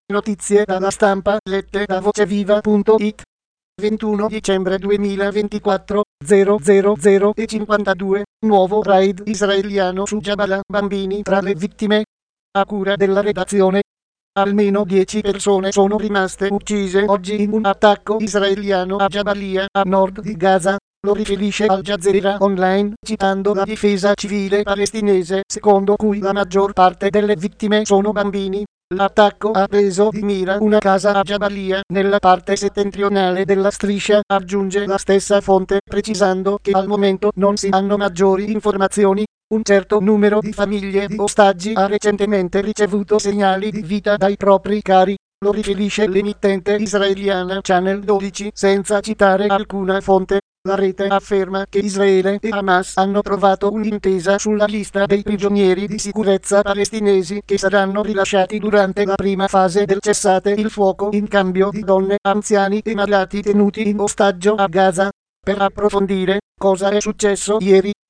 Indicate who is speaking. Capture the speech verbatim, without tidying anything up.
Speaker 1: Notizie dalla stampa lette da voceviva punto it. ventuno dicembre duemilaventiquattro, zero zero zero e cinquantadue, nuovo raid israeliano su Jabalia, bambini tra le vittime. A cura della redazione. Almeno dieci persone sono rimaste uccise oggi in un attacco israeliano a Jabalia, a nord di Gaza. Lo riferisce Al Jazeera Online, citando la difesa civile palestinese, secondo cui la maggior parte delle vittime sono bambini. L'attacco ha preso di mira una casa a Jabalia, nella parte settentrionale della striscia, aggiunge la stessa fonte, precisando che al momento non si hanno maggiori informazioni. Un certo numero di famiglie di ostaggi ha recentemente ricevuto segnali di vita dai propri cari. Lo riferisce l'emittente israeliana Channel dodici, senza citare alcuna fonte. La rete afferma che Israele e Hamas hanno trovato un'intesa sulla lista dei prigionieri di sicurezza palestinesi che saranno rilasciati durante la prima fase del cessate il fuoco in cambio di donne, anziani e malati tenuti in ostaggio a Gaza. Per approfondire cosa è successo ieri,